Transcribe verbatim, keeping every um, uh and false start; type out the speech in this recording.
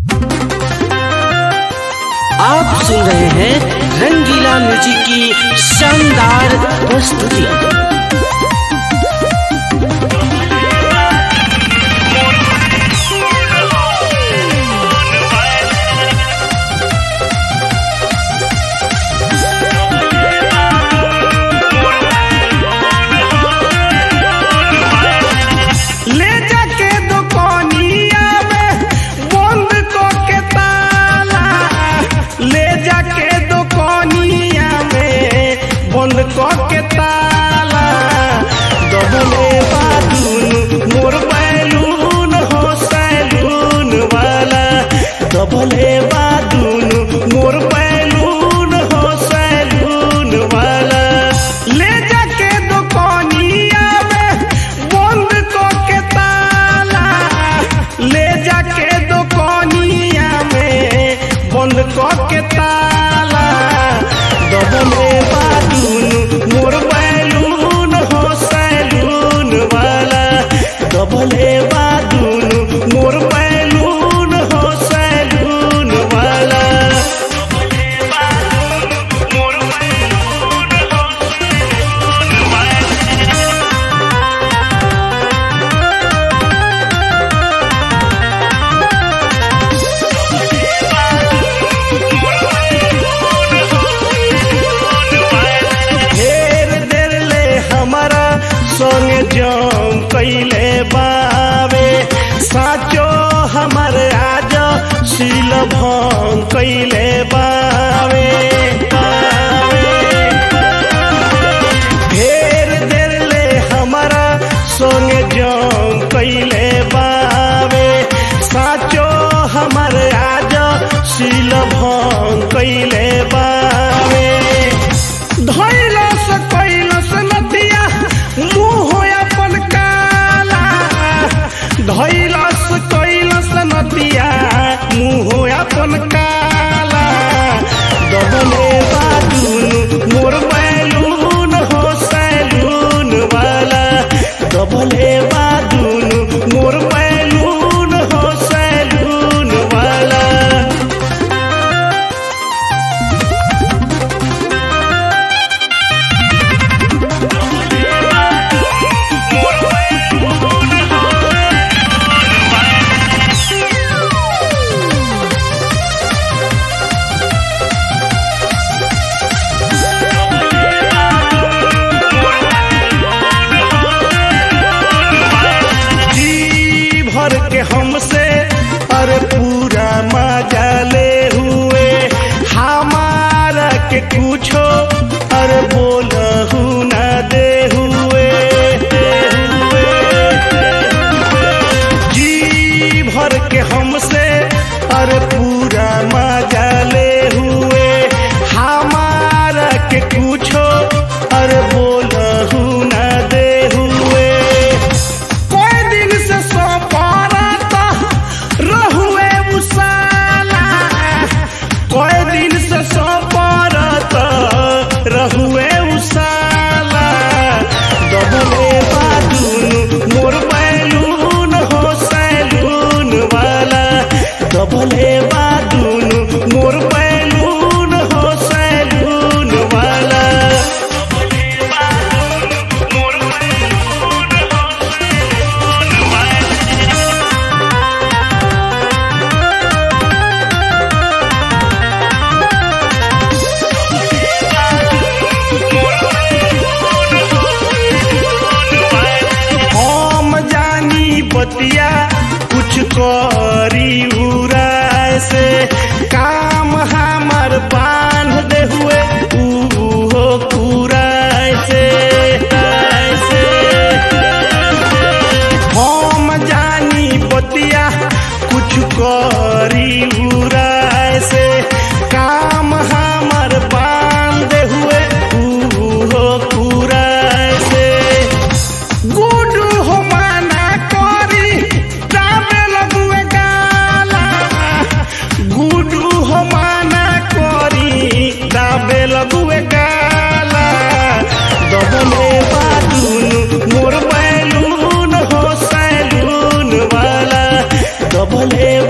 आप सुन रहे हैं रंगीला म्यूजिक की शानदार प्रस्तुति। के ताला दबले बादून मोर बैलून हो सैलून वाला दबले बादून मोर बैलून हो सैलून वाला ले जाके दुकानिया में बंद को के ताला ले जाके दुकानिया में बंद को के ताला दबले मोर बैलून हो सैलून वाला दबले बादून मोर बैलून हो सैलून वाला मोर बैलून हो सैलून संगे जम कैले बावे साचो हमर आज सील भंग कैले बावे ढेर देर ले हमारा संगे जम कैले बावे साचो हमर आज सील भंग कैले बावे धैलस कैलस नदिया धैलस कैलस नदिया मुँह अपन काला दबले बादून मोर बैलून हो सैलून वाला दबले बादून मोर बैलून हो सैलून वाला के हमसे अरे पूरा मजा ले हुए हमारा के कुछो अरे बोलहु न दे हुए जी भर के हमसे अरे पूरा मजा ले हुए हमारा के कुछो अरे बोलहु न दे हुए कोई दिन से सौ कोई दिन से सौ परत रहुए उसाला दबले बादून मोर बैलून हो सैलून वाला दबले बादून मोर बैलून हो सैलून वाला बतिया कुछ करी उराय से काम हमार बांध दे हुए हो कुराय से हम जानी बतिया कुछ करी उराय से काम हमार बांध दे हुए हो कुराय से गुडू हो गुडू हो माना करी दाबे लगुए गाला दबले बादून मोर बैलून हो सैलून वाला दबले